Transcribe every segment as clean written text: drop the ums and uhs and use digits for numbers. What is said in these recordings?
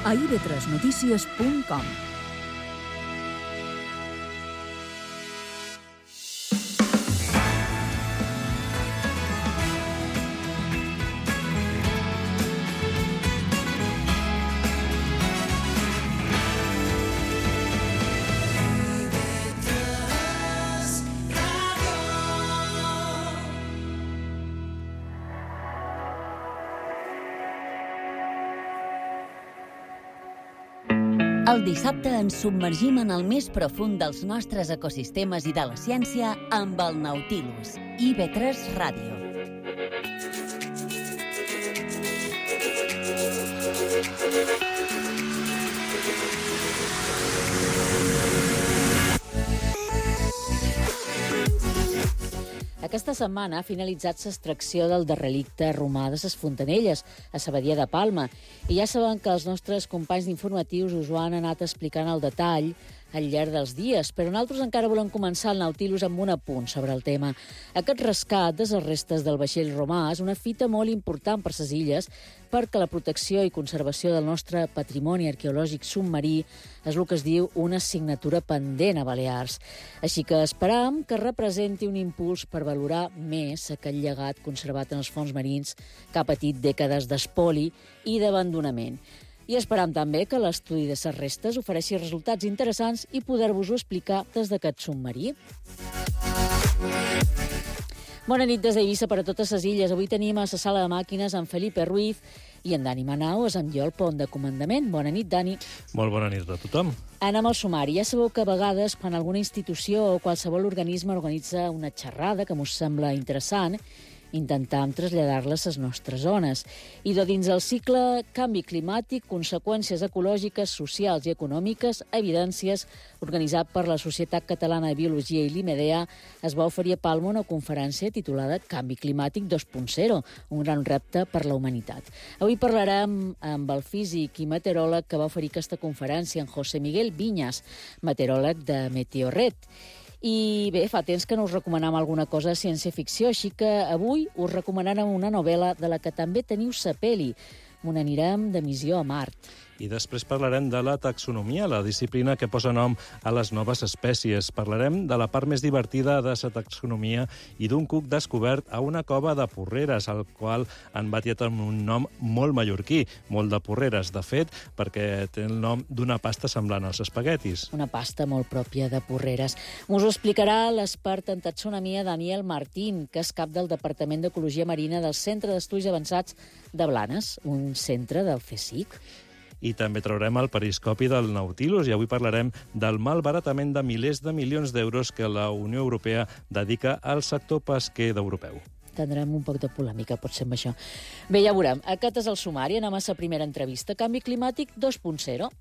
a ib3notícies.com. El dissabte ens submergim en el més profund dels nostres ecosistemes i de la ciència amb el Nautilus, IB3 Ràdio. Aquesta setmana ha finalitzat l'extracció del relicte romà de ses Fontanelles, a Sabadia de Palma, i ja saben que els nostres companys d'informatius us ho han anat explicant al detall al llarg dels dies, però nosaltres encara volem començar el Nautilus amb un apunt sobre el tema. Aquest rescat de les restes del vaixell romà és una fita molt important per les illes perquè la protecció i conservació del nostre patrimoni arqueològic submarí és el que es diu una assignatura pendent a Balears. Així que esperam que representi un impuls per valorar més aquest llegat conservat en els fons marins que ha patit dècades d'espoli i d'abandonament. I esperam també que l'estudi de les restes ofereixi resultats interessants i poder-vos-ho explicar des d'aquest submarí. Bona nit des d'Eivissa per a totes les illes. Avui tenim a la sala de màquines en Felipe Ruiz i en Dani Manao és amb jo al pont de comandament. Bona nit, Dani. Molt bona nit a tothom. Anem al sumari. Ja sabeu que a vegades, quan alguna institució o qualsevol organisme organitza una xerrada que us sembla interessant, intentam traslladar-la a les nostres zones. I de dins el cicle Canvi climàtic, conseqüències ecològiques, socials i econòmiques, evidències, organitzat per la Societat Catalana de Biologia i l'IMEDEA, es va oferir a Palma una conferència titulada Canvi climàtic 2.0, un gran repte per la humanitat. Avui parlarem amb el físic i meteoròleg que va oferir aquesta conferència, en José Miguel Viñas, meteoròleg de Meteorred. I bé, fa temps que no us recomanam alguna cosa de ciència-ficció, així que avui us recomanarem una novel·la de la que també teniu sa pel·li. On anirem de missió a Mart. I després parlarem de la taxonomia, la disciplina que posa nom a les noves espècies. Parlarem de la part més divertida de la taxonomia i d'un cuc descobert a una cova de Porreres, al qual han batiat amb un nom molt mallorquí, molt de Porreres, de fet, perquè té el nom d'una pasta semblant als espaguetis. Una pasta molt pròpia de Porreres. Us ho explicarà l'expert en taxonomia Daniel Martín, que és cap del Departament d'Ecologia Marina del Centre d'Estudis Avançats de Blanes, un centre del CSIC. I també traurem el periscopi del Nautilus i avui parlarem del malbaratament de milers de milions d'euros que la Unió Europea dedica al sector pesquer d'europeu. Tindrem un poc de polèmica, potser amb això. Bé, ja veurem. Aquest és el sumari. Anem a la primera entrevista. Canvi climàtic 2.0.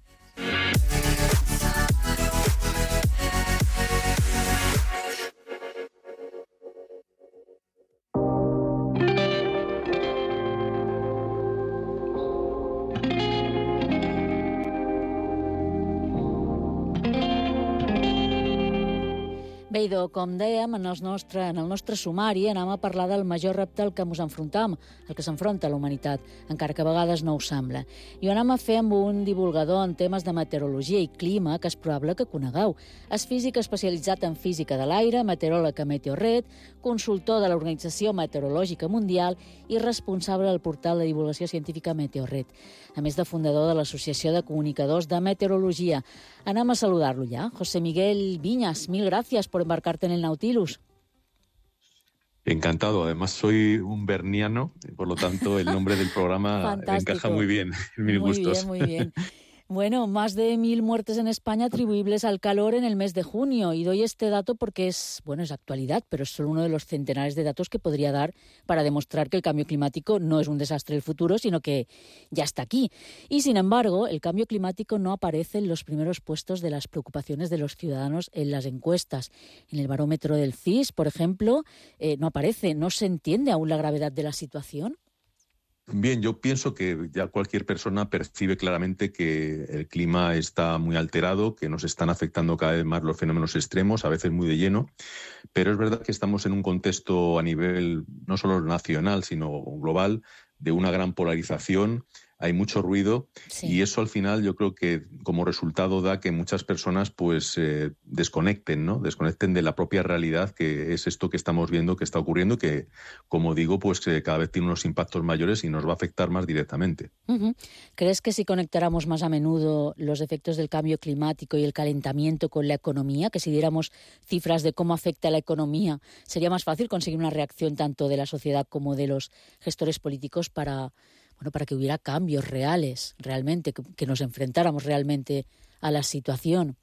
Bé, idò, com dèiem, en el nostre sumari anem a parlar del major repte al que ens enfrontam, el que s'enfronta la humanitat, encara que a vegades no ho sembla. I ho anem a fer amb un divulgador en temes de meteorologia i clima que és probable que conegueu. És físic especialitzat en física de l'aire, meteoròleg a Meteorred, consultor de l'Organització Meteorològica Mundial i responsable del portal de divulgació científica Meteorred, a més de fundador de l'Associació de Comunicadors de Meteorologia. Anem a saludar-lo ja. José Miguel Viñas, mil gracias por embarcarte en el Nautilus. Encantado. Además, soy un berniano, por lo tanto, el nombre del programa encaja muy bien en mis gustos. Muy bien. Bueno, más de 1.000 muertes en España atribuibles al calor en el mes de junio. Y doy este dato porque es actualidad, pero es solo uno de los centenares de datos que podría dar para demostrar que el cambio climático no es un desastre del futuro, sino que ya está aquí. Y, sin embargo, el cambio climático no aparece en los primeros puestos de las preocupaciones de los ciudadanos en las encuestas. En el barómetro del CIS, por ejemplo, no aparece. ¿No se entiende aún la gravedad de la situación? Bien, yo pienso que ya cualquier persona percibe claramente que el clima está muy alterado, que nos están afectando cada vez más los fenómenos extremos, a veces muy de lleno, pero es verdad que estamos en un contexto a nivel no solo nacional, sino global, de una gran polarización. hay mucho ruido, Sí. y eso al final yo creo que como resultado da que muchas personas pues desconecten, ¿no? Desconecten de la propia realidad, que es esto que estamos viendo que está ocurriendo, que, como digo, pues cada vez tiene unos impactos mayores y nos va a afectar más directamente. Ujú. ¿Crees que si conectáramos más a menudo los efectos del cambio climático y el calentamiento con la economía, que si diéramos cifras de cómo afecta la economía, sería más fácil conseguir una reacción tanto de la sociedad como de los gestores políticos para que hubiera cambios reales, realmente, que nos enfrentáramos realmente a la situación?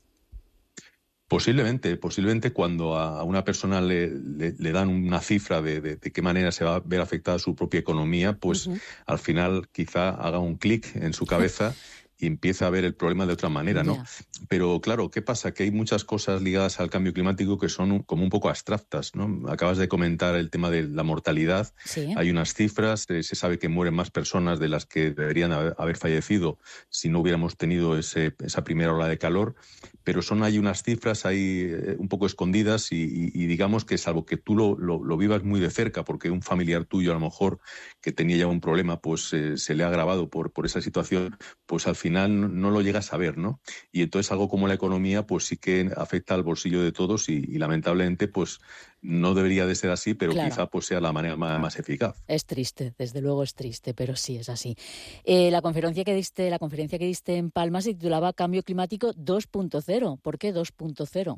Posiblemente cuando a una persona le dan una cifra de qué manera se va a ver afectada su propia economía, pues Ujú. al final quizá haga un clic en su cabeza y empieza a ver el problema de otra manera, ¿no? Ya. Pero claro, ¿qué pasa? Que hay muchas cosas ligadas al cambio climático que son como un poco abstractas, ¿no? Acabas de comentar el tema de la mortalidad. Sí. Hay unas cifras, se sabe que mueren más personas de las que deberían haber fallecido si no hubiéramos tenido esa primera ola de calor, pero hay unas cifras ahí un poco escondidas y digamos que salvo que tú lo vivas muy de cerca, porque un familiar tuyo a lo mejor que tenía ya un problema, pues se le ha agravado por esa situación, pues al final no lo llegas a ver, ¿no? Y entonces algo como la economía, pues sí que afecta al bolsillo de todos y lamentablemente, pues no debería de ser así, pero Claro. quizá pues sea la manera más eficaz. Es triste, desde luego es triste, pero sí es así. La conferencia que diste en Palma se titulaba Cambio Climático 2.0. ¿Por qué 2.0?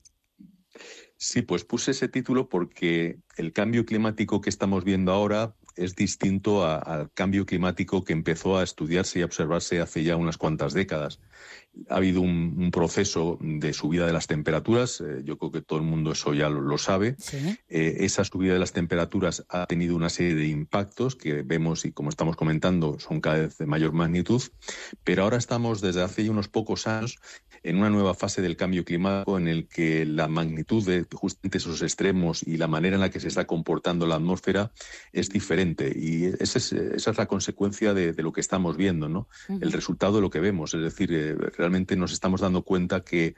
Sí, pues puse ese título porque el cambio climático que estamos viendo ahora es distinto al cambio climático que empezó a estudiarse y a observarse hace ya unas cuantas décadas. Ha habido un proceso de subida de las temperaturas, yo creo que todo el mundo eso ya lo sabe. Sí. Esa subida de las temperaturas ha tenido una serie de impactos que vemos y, como estamos comentando, son cada vez de mayor magnitud, pero ahora estamos desde hace ya unos pocos años en una nueva fase del cambio climático en el que la magnitud de justamente esos extremos y la manera en la que se está comportando la atmósfera es diferente, y esa es la consecuencia de lo que estamos viendo, ¿no? Uh-huh. El resultado de lo que vemos, es decir, realmente nos estamos dando cuenta que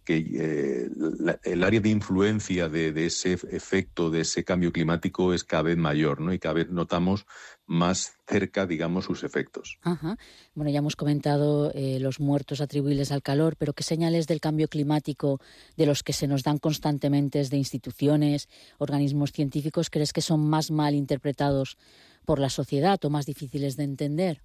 el área de influencia de ese efecto, de ese cambio climático es cada vez mayor, ¿no? Y cada vez notamos más cerca, digamos, sus efectos. Ajá. Bueno, ya hemos comentado los muertos atribuibles al calor, pero ¿qué señales del cambio climático, de los que se nos dan constantemente desde instituciones, organismos científicos, crees que son más mal interpretados por la sociedad o más difíciles de entender?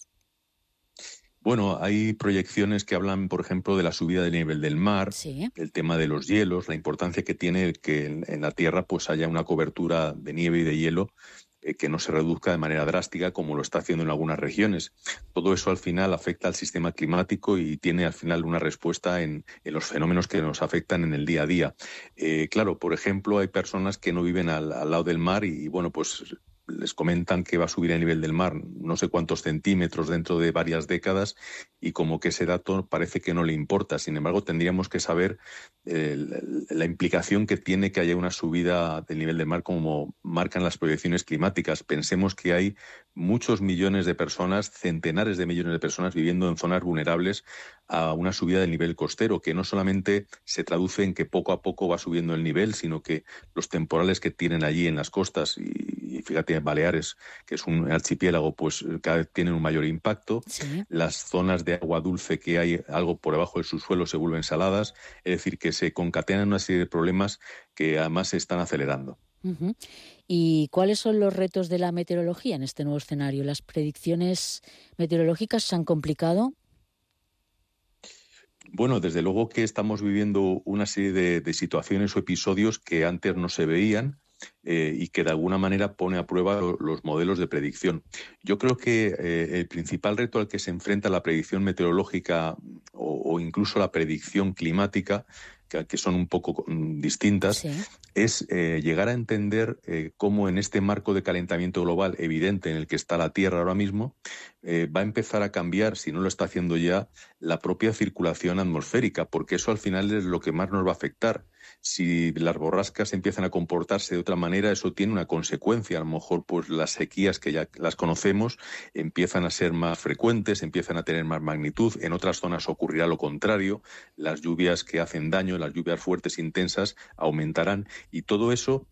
Bueno, hay proyecciones que hablan, por ejemplo, de la subida del nivel del mar, Sí. el tema de los hielos, la importancia que tiene que en la Tierra pues haya una cobertura de nieve y de hielo que no se reduzca de manera drástica como lo está haciendo en algunas regiones. Todo eso al final afecta al sistema climático y tiene al final una respuesta en los fenómenos que nos afectan en el día a día. Claro, por ejemplo, hay personas que no viven al lado del mar y bueno, pues les comentan que va a subir el nivel del mar no sé cuántos centímetros dentro de varias décadas y como que ese dato parece que no le importa. Sin embargo, tendríamos que saber la implicación que tiene que haya una subida del nivel del mar como marcan las proyecciones climáticas. Pensemos que hay muchos millones de personas, centenares de millones de personas viviendo en zonas vulnerables a una subida del nivel costero, que no solamente se traduce en que poco a poco va subiendo el nivel, sino que los temporales que tienen allí en las costas, y fíjate, en Baleares, que es un archipiélago, pues cada vez tienen un mayor impacto. Sí. Las zonas de agua dulce que hay algo por debajo del subsuelo se vuelven saladas, es decir, que se concatenan una serie de problemas que además se están acelerando. Uh-huh. ¿Y cuáles son los retos de la meteorología en este nuevo escenario? ¿Las predicciones meteorológicas se han complicado? Bueno, desde luego que estamos viviendo una serie de situaciones o episodios que antes no se veían y que de alguna manera pone a prueba los modelos de predicción. Yo creo que el principal reto al que se enfrenta la predicción meteorológica o incluso la predicción climática, que son un poco distintas, Sí. es llegar a entender cómo en este marco de calentamiento global evidente en el que está la Tierra ahora mismo, va a empezar a cambiar, si no lo está haciendo ya, la propia circulación atmosférica, porque eso al final es lo que más nos va a afectar. Si las borrascas empiezan a comportarse de otra manera, eso tiene una consecuencia. A lo mejor pues las sequías, que ya las conocemos, empiezan a ser más frecuentes, empiezan a tener más magnitud. En otras zonas ocurrirá lo contrario. Las lluvias que hacen daño, las lluvias fuertes, intensas, aumentarán. Y todo eso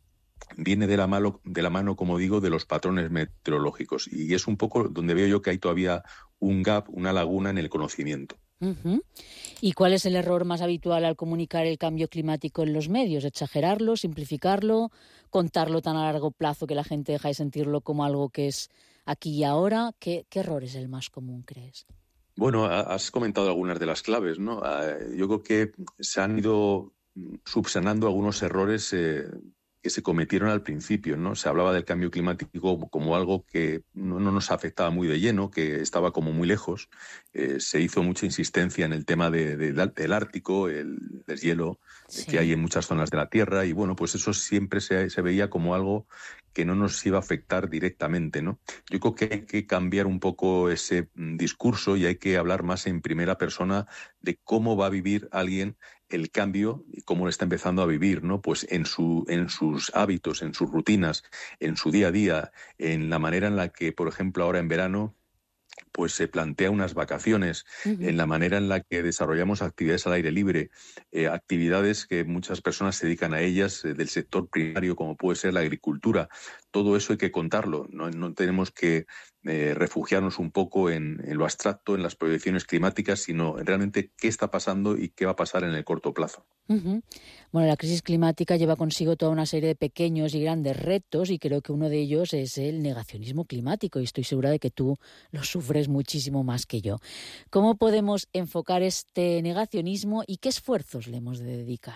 viene de la mano, como digo, de los patrones meteorológicos. Y es un poco donde veo yo que hay todavía un gap, una laguna en el conocimiento. Ujú. ¿Y cuál es el error más habitual al comunicar el cambio climático en los medios? ¿Exagerarlo, simplificarlo, contarlo tan a largo plazo que la gente deja de sentirlo como algo que es aquí y ahora? ¿Qué error es el más común, crees? Bueno, has comentado algunas de las claves, ¿no? Yo creo que se han ido subsanando algunos errores que se cometieron al principio, ¿no? Se hablaba del cambio climático como algo que no nos afectaba muy de lleno, que estaba como muy lejos. Se hizo mucha insistencia en el tema del Ártico, el deshielo que hay en muchas zonas de la Tierra, y bueno, pues eso siempre se veía como algo que no nos iba a afectar directamente, ¿no? Yo creo que hay que cambiar un poco ese discurso y hay que hablar más en primera persona de cómo va a vivir alguien el cambio y cómo lo está empezando a vivir, ¿no? Pues en sus hábitos, en sus rutinas, en su día a día, en la manera en la que, por ejemplo, ahora en verano, pues se plantea unas vacaciones, en la manera en la que desarrollamos actividades al aire libre, actividades que muchas personas se dedican a ellas del sector primario, como puede ser la agricultura. Todo eso hay que contarlo, no tenemos que refugiarnos un poco en lo abstracto, en las proyecciones climáticas, sino en realmente qué está pasando y qué va a pasar en el corto plazo. Ujú. Bueno, la crisis climática lleva consigo toda una serie de pequeños y grandes retos y creo que uno de ellos es el negacionismo climático y estoy segura de que tú lo sufres muchísimo más que yo. ¿Cómo podemos enfocar este negacionismo y qué esfuerzos le hemos de dedicar?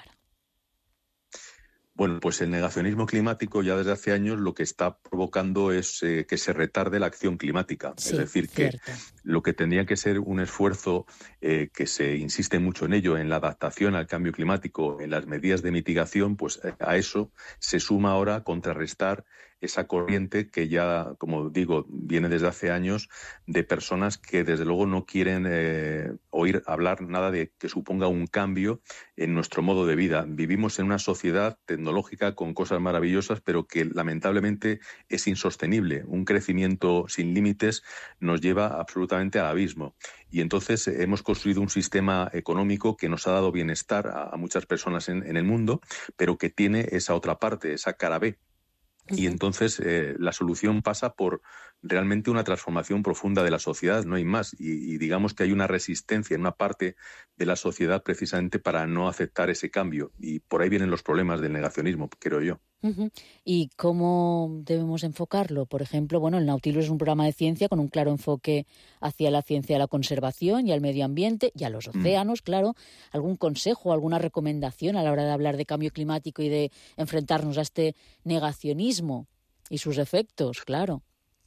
Bueno, pues el negacionismo climático ya desde hace años lo que está provocando es que se retarde la acción climática. Sí, Es decir, cierto. que lo que tendría que ser un esfuerzo que se insiste mucho en ello, en la adaptación al cambio climático, en las medidas de mitigación, pues a eso se suma ahora contrarrestar esa corriente que ya, como digo, viene desde hace años de personas que desde luego no quieren oír hablar nada de que suponga un cambio en nuestro modo de vida. Vivimos en una sociedad tecnológica con cosas maravillosas, pero que lamentablemente es insostenible. Un crecimiento sin límites nos lleva absolutamente al abismo. Y entonces hemos construido un sistema económico que nos ha dado bienestar a muchas personas en el mundo, pero que tiene esa otra parte, esa cara B. Y entonces la solución pasa por realmente una transformación profunda de la sociedad, no hay más. Y digamos que hay una resistencia en una parte de la sociedad precisamente para no aceptar ese cambio. Y por ahí vienen los problemas del negacionismo, creo yo. Ujú. ¿Y cómo debemos enfocarlo? Por ejemplo, bueno, el Nautilus es un programa de ciencia con un claro enfoque hacia la ciencia de la conservación y al medio ambiente y a los océanos, claro. ¿Algún consejo, alguna recomendación a la hora de hablar de cambio climático y de enfrentarnos a este negacionismo y sus efectos, claro?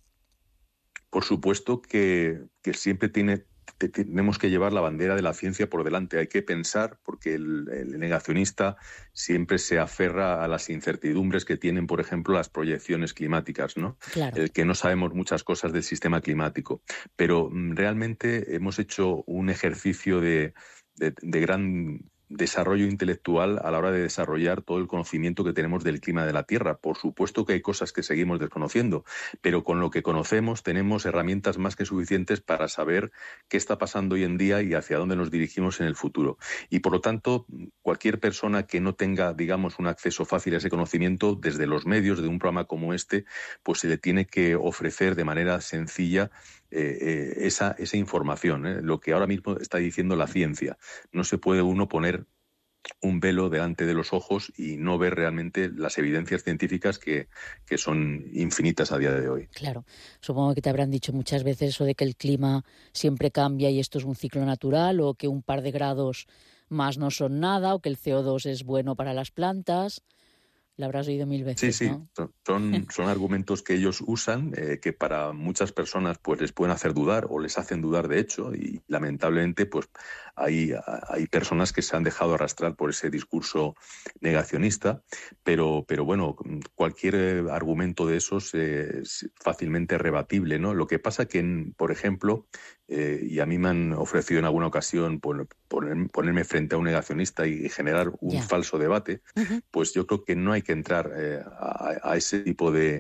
Por supuesto que siempre tenemos que llevar la bandera de la ciencia por delante. Hay que pensar, porque el negacionista siempre se aferra a las incertidumbres que tienen, por ejemplo, las proyecciones climáticas, ¿no? Claro. El que no sabemos muchas cosas del sistema climático. Pero realmente hemos hecho un ejercicio de gran desarrollo intelectual a la hora de desarrollar todo el conocimiento que tenemos del clima de la Tierra. Por supuesto que hay cosas que seguimos desconociendo, pero con lo que conocemos tenemos herramientas más que suficientes para saber qué está pasando hoy en día y hacia dónde nos dirigimos en el futuro. Y por lo tanto, cualquier persona que no tenga, digamos, un acceso fácil a ese conocimiento, desde los medios de un programa como este, pues se le tiene que ofrecer de manera sencilla esa información, lo que ahora mismo está diciendo la ciencia. No se puede uno poner un velo delante de los ojos y no ver realmente las evidencias científicas que son infinitas a día de hoy. Claro, supongo que te habrán dicho muchas veces eso de que el clima siempre cambia y esto es un ciclo natural, o que un par de grados más no son nada, o que el CO2 es bueno para las plantas. Lo habrás oído mil veces, Sí, ¿no? son argumentos que ellos usan, que para muchas personas pues les pueden hacer dudar o les hacen dudar de hecho, y lamentablemente pues hay personas que se han dejado arrastrar por ese discurso negacionista, pero bueno, cualquier argumento de esos es fácilmente rebatible, ¿no? Lo que pasa que, por ejemplo, y a mí me han ofrecido en alguna ocasión ponerme frente a un negacionista y generar un falso debate, pues yo creo que no hay que entrar a ese tipo de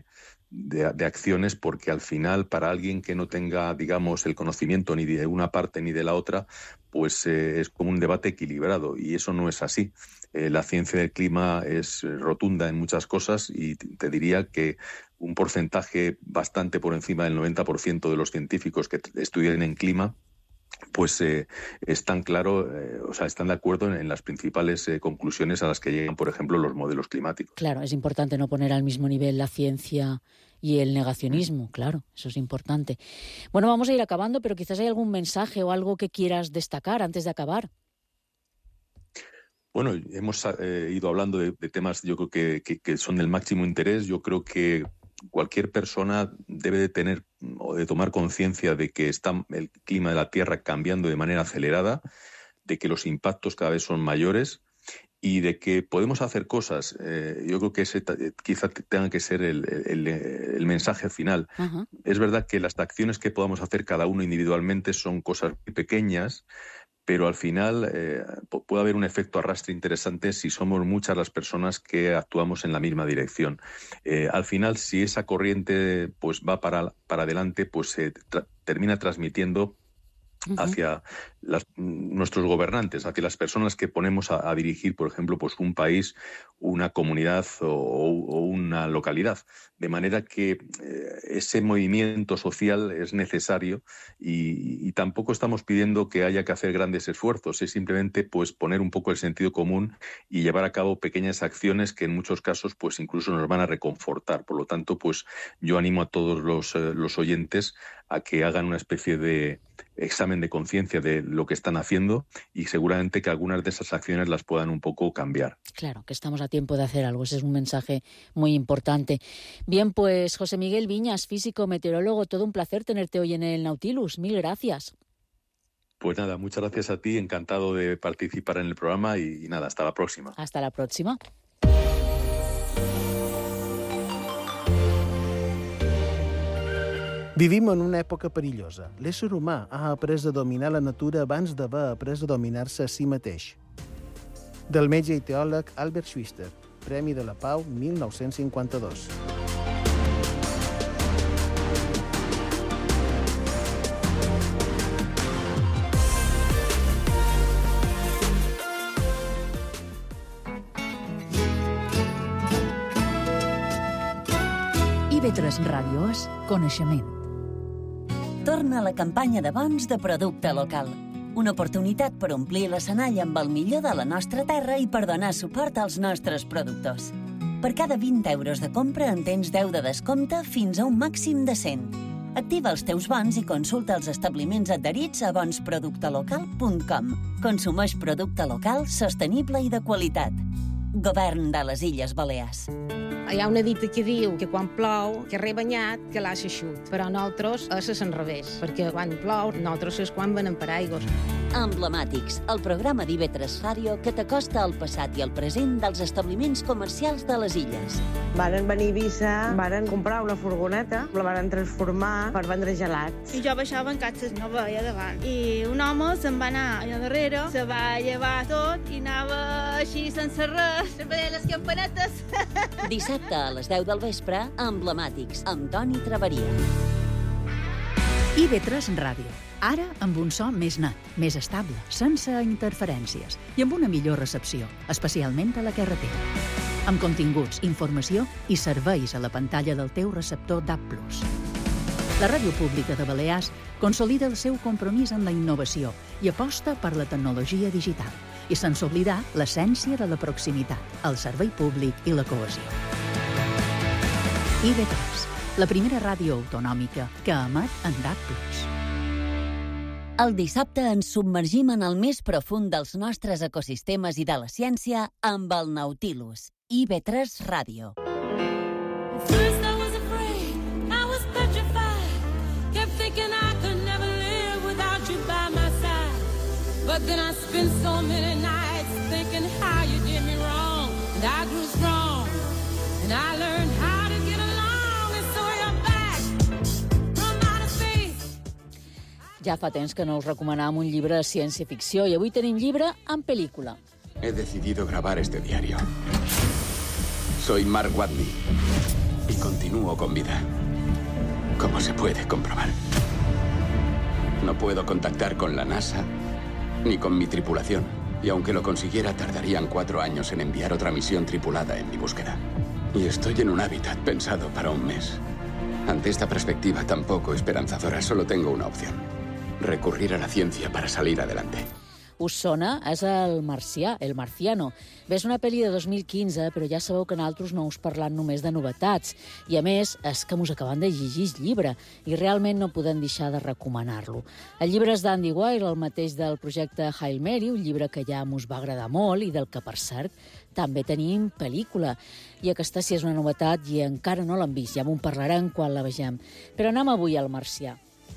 de acciones, porque al final, para alguien que no tenga, digamos, el conocimiento ni de una parte ni de la otra, pues es como un debate equilibrado, y eso no es así. La ciencia del clima es rotunda en muchas cosas, y te diría que un porcentaje bastante por encima del 90% de los científicos que estudian en clima pues están están de acuerdo en las principales conclusiones a las que llegan, por ejemplo, los modelos climáticos. Claro, es importante no poner al mismo nivel la ciencia y el negacionismo, claro, eso es importante. Bueno, vamos a ir acabando, pero quizás hay algún mensaje o algo que quieras destacar antes de acabar. Bueno, hemos ido hablando de temas, yo creo que son del máximo interés. Yo creo que cualquier persona debe de tener o de tomar conciencia de que está el clima de la Tierra cambiando de manera acelerada, de que los impactos cada vez son mayores y de que podemos hacer cosas. Yo creo que ese quizá tenga que ser el mensaje final. Uh-huh. Es verdad que las acciones que podamos hacer cada uno individualmente son cosas muy pequeñas, pero al final puede haber un efecto arrastre interesante si somos muchas las personas que actuamos en la misma dirección. Al final, si esa corriente pues va para adelante, pues se termina transmitiendo hacia nuestros gobernantes, hacia las personas que ponemos a dirigir, por ejemplo, pues un país, una comunidad o una localidad. De manera que ese movimiento social es necesario y tampoco estamos pidiendo que haya que hacer grandes esfuerzos, es simplemente pues poner un poco el sentido común y llevar a cabo pequeñas acciones que en muchos casos pues incluso nos van a reconfortar. Por lo tanto, pues yo animo a todos los oyentes a que hagan una especie de examen de conciencia de lo que están haciendo y seguramente que algunas de esas acciones las puedan un poco cambiar. Claro, que estamos a tiempo de hacer algo. Ese es un mensaje muy importante. Bien, pues José Miguel Viñas, físico, meteorólogo, todo un placer tenerte hoy en el Nautilus. Mil gracias. Pues nada, muchas gracias a ti. Encantado de participar en el programa y nada, hasta la próxima. Hasta la próxima. Vivim en una època perillosa. L'ésser humà ha après a dominar la natura abans d'haver après a dominar-se a si mateix. Del metge i teòleg Albert Schweitzer, Premi de la Pau 1952. IB3 Ràdio és coneixement. Torna la campanya de bons de producte local. Una oportunitat per omplir l'escenari amb el millor de la nostra terra i per donar suport als nostres productors. Per cada 20 euros de compra en tens 10 de descompte fins a un màxim de 100. Activa els teus bons i consulta els establiments adherits a bonsproductelocal.com. Consumeix producte local, sostenible i de qualitat. Govern de les Illes Balears. Hi ha una dita que diu que quan plou, que rebanyat, que l'ha eixut. Però nosaltres és revés, perquè quan plou, nosaltres és quan venen paraigües. Emblemàtics, el programa d'IB3 Ràdio que t'acosta al passat i al present dels establiments comercials de les illes. Varen venir a Eivissa, varen comprar una furgoneta, la varen transformar per vendre gelats. I jo baixava en catxes, no veia davant. I un home se'n va anar allà darrere, se va llevar tot i anava així sense res, se veia les campanetes. Dissabte a les 10 del vespre, Emblemàtics, amb Toni Traveria. IB3 Ràdio. Ara amb un so més net, més estable, sense interferències i amb una millor recepció, especialment a la carretera. Amb continguts, informació i serveis a la pantalla del teu receptor DAB+. La Ràdio Pública de Balears consolida el seu compromís amb la innovació i aposta per la tecnologia digital i sense oblidar l'essència de la proximitat, el servei públic i la cohesió. IB3, la primera ràdio autonòmica que emet en DAB+. El dissabte ens submergim en el més profund dels nostres ecosistemes i de la ciència amb el Nautilus. IB3 Ràdio. First I was afraid, I was petrified. Kept thinking I could never live without you by my side. But then I spent so many nights thinking how you did me wrong. And I grew strong, and I learned how to get along. And so you're back from outer space. Ja fa temps que no us recomanàvem un llibre de ciència-ficció i avui tenim llibre en pel·lícula. He decidido grabar este diario. Soy Mark Watney. y continúo con vida. Como se puede comprobar. No puedo contactar con la NASA ni con mi tripulación. Y aunque lo consiguiera, tardarían 4 años en enviar otra misión tripulada en mi búsqueda. Y estoy en un hábitat pensado para un mes. Ante esta perspectiva tan poco esperanzadora, solo tengo una opción. Recurrir a la ciencia para salir adelante. Us sona? És El Marcià, El Marciano. Bé, és una pel·li de 2015, però ja sabeu que nosaltres no us parlant només de novetats. I a més, és que mos acaben de llegir el llibre i realment no podem deixar de recomanar-lo. El llibre és d'Andy Weir, el mateix del projecte Hail Mary, un llibre que ja mos va agradar molt i del que, per cert, també tenim pel·lícula. I aquesta sí és una novetat i encara no l'hem vist, ja m'ho parlarem quan la vegem. Però anem avui al Marcià.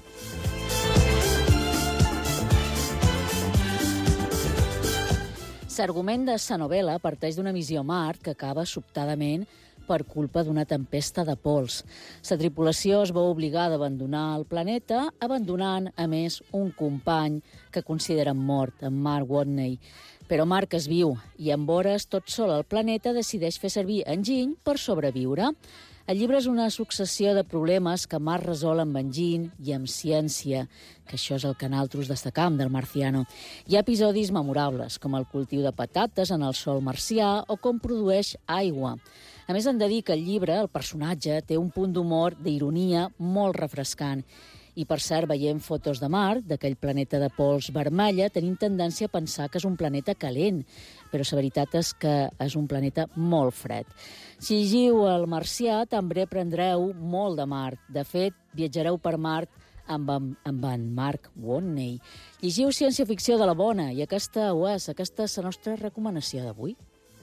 L'argument de sa novel·la parteix d'una missió a Mart que acaba sobtadament per culpa d'una tempesta de pols. La tripulació es veu obligada a abandonar el planeta, abandonant, a més, un company que consideren mort, en Mark Watney. Però Mark és viu i, en veure's tot sol al planeta, decideix fer servir enginy per sobreviure. El llibre és una successió de problemes que Mark resol amb enginy i amb ciència, que això és el que nosaltres destacam del Marciano. Hi ha episodis memorables, com el cultiu de patates en el sòl marcià o com produeix aigua. A més, hem de dir que el llibre, el personatge, té un punt d'humor, d'ironia, molt refrescant. I, per cert, veiem fotos de Mart, d'aquell planeta de pols vermella, tenim tendència a pensar que és un planeta calent, però la veritat és que és un planeta molt fred. Si llegiu El Marcià, també aprendreu molt de Mart. De fet, viatjareu per Mart amb en Mark Watney. Llegiu ciència-ficció de la bona, i aquesta ho és, aquesta és la nostra recomanació d'avui.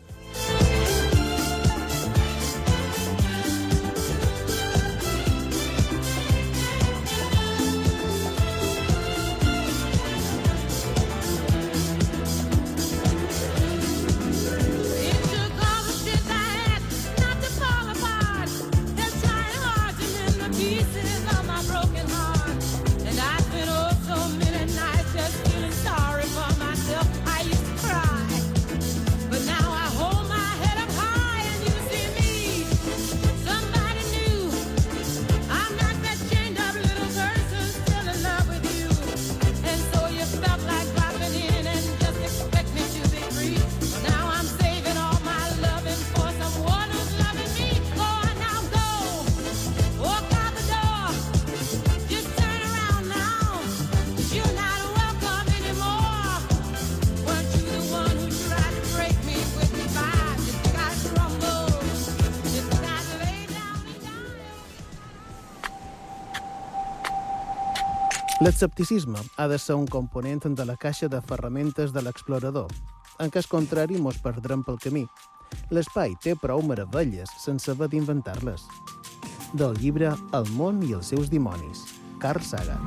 L'escepticisme ha de ser un component de la caixa de ferramentes de l'explorador. En cas contrari, mos perdrem pel camí. L'espai té prou meravelles sense haver d'inventar-les. Del llibre El món i els seus dimonis, Carl Sagan.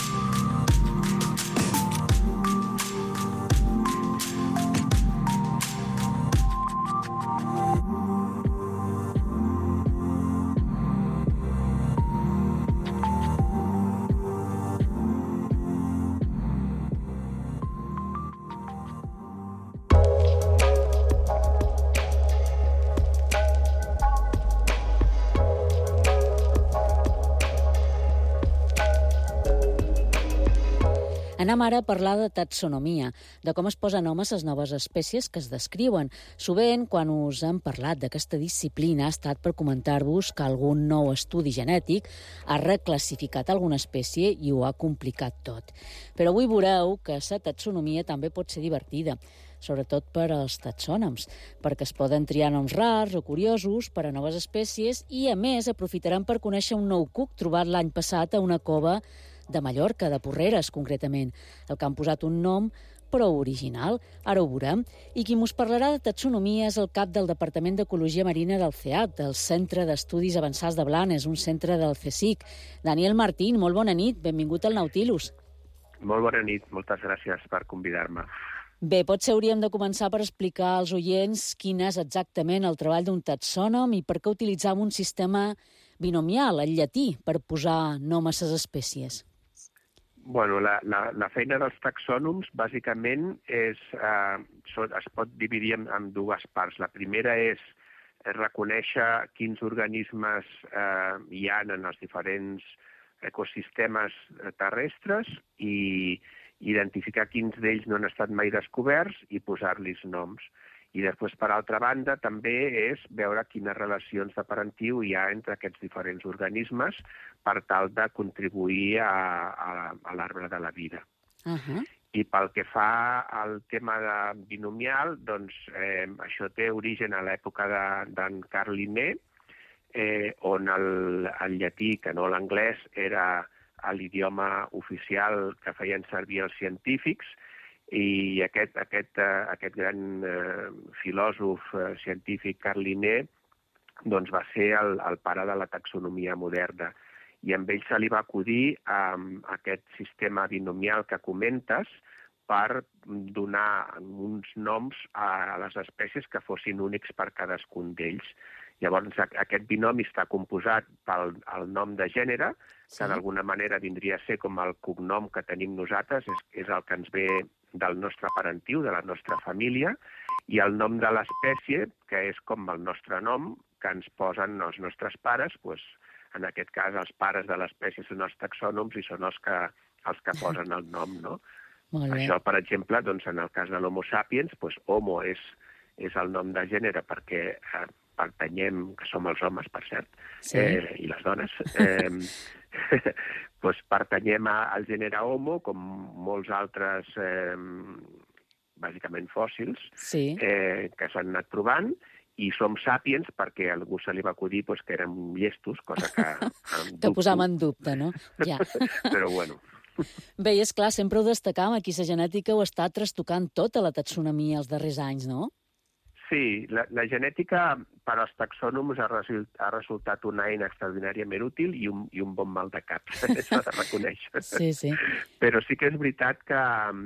Anem ara a parlar de taxonomia, de com es posen nom a les noves espècies que es descriuen. Sovint, quan us hem parlat d'aquesta disciplina, ha estat per comentar-vos que algun nou estudi genètic ha reclassificat alguna espècie i ho ha complicat tot. Però avui veureu que la taxonomia també pot ser divertida, sobretot per als taxònoms, perquè es poden triar noms rars o curiosos per a noves espècies i, a més, aprofitarem per conèixer un nou cuc trobat l'any passat a una cova de Mallorca, de Porreres, concretament, el que han posat un nom prou original. Ara ho veurem. I qui mos parlarà de taxonomia és el cap del Departament d'Ecologia Marina del CEAT, del Centre d'Estudis Avançats de Blanes, un centre del CSIC. Daniel Martín, molt bona nit, benvingut al Nautilus. Molt bona nit, moltes gràcies per convidar-me. Bé, potser hauríem de començar per explicar als oients quin és exactament el treball d'un taxònom i per què utilitzam un sistema binomial, el llatí, per posar nom a les espècies. Bueno, la feina dels taxònoms, bàsicament, es pot dividir en dues parts. La primera és reconèixer quins organismes hi ha en els diferents ecosistemes terrestres i identificar quins d'ells no han estat mai descoberts i posar-los noms. I després, per altra banda, també és veure quines relacions de parentiu hi ha entre aquests diferents organismes per tal de contribuir a l'arbre de la vida. I pel que fa al tema binomial, doncs això té origen a l'època d'en Carl Linné, on el llatí, que no l'anglès, era l'idioma oficial que feien servir els científics, i aquest gran filòsof científic Carl Linné doncs va ser el pare de la taxonomia moderna. I amb ell se li va acudir aquest sistema binomial que comentes per donar uns noms a les espècies que fossin únics per cadascun d'ells. Llavors, aquest binomi està composat pel nom de gènere, que d'alguna manera vindria a ser com el cognom que tenim nosaltres, és el que ens ve del nostre parentiu, de la nostra família, i el nom de l'espècie, que és com el nostre nom, que ens posen els nostres pares, doncs, en aquest cas els pares de l'espècie són els taxònoms i són els que posen el nom, no? Això, per exemple, doncs, en el cas de l'Homo sapiens, doncs, Homo és el nom de gènere perquè pertanyem, que som els homes, per cert, i les dones, doncs pertanyem al gènere Homo, com molts altres, bàsicament fòssils, que s'han anat trobant, i som sàpiens perquè a algú se li va acudir que érem llestos, cosa que... Que posam en dubte, no? Ja. Però bueno. Bé, i és clar, sempre ho destacam, aquí la genètica ho està trastocant tota la taxonomia els darrers anys, no? Sí, la genètica per als taxònoms ha resultat una eina extraordinàriament útil i un bon mal de cap, s'ha de reconèixer. Sí. Però sí que és veritat que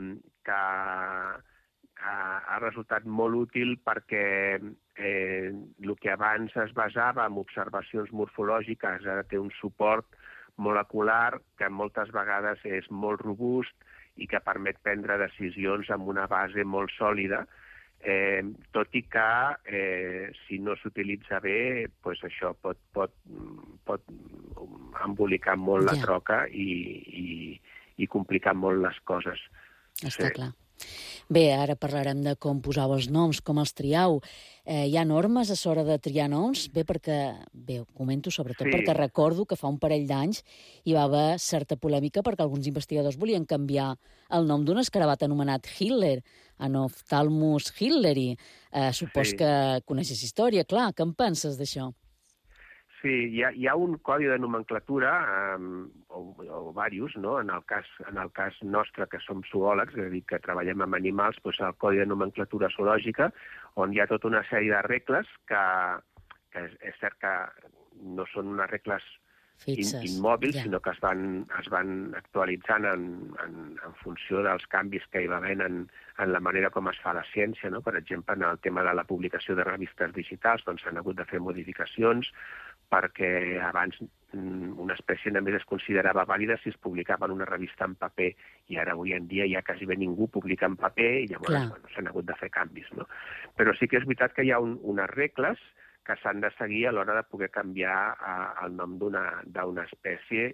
ha resultat molt útil perquè el que abans es basava en observacions morfològiques ara té un suport molecular que moltes vegades és molt robust i que permet prendre decisions amb una base molt sòlida, tot i que si no s'utilitza bé, doncs això pot embolicar molt la troca i complicar molt les coses. Està clar. Bé, ara parlarem de com posau els noms, com els triau. Hi ha normes a l'hora de triar noms? Bé, ho comento sobretot perquè recordo que fa un parell d'anys hi va haver certa polèmica perquè alguns investigadors volien canviar el nom d'un escarabat anomenat Hitler, Anophthalmus hitleri. Supos que coneixes història, clar. Què en penses d'això? Sí, hi ha un codi de nomenclatura, o diversos, no? En el cas nostre, que som zoòlegs, és a dir, que treballem amb animals, doncs el codi de nomenclatura zoològica, on hi ha tota una sèrie de regles que és cert que no són unes regles immòbils, sinó que es van actualitzant en funció dels canvis que hi va havent en la manera com es fa la ciència, no? Per exemple, en el tema de la publicació de revistes digitals, doncs s'han hagut de fer modificacions perquè abans una espècie només es considerava vàlida si es publicava en una revista en paper i ara avui en dia ja quasi bé ningú publica en paper i llavors s'han hagut de fer canvis, no? Però sí que és veritat que hi ha unes regles que s'han de seguir a l'hora de poder canviar el nom d'una espècie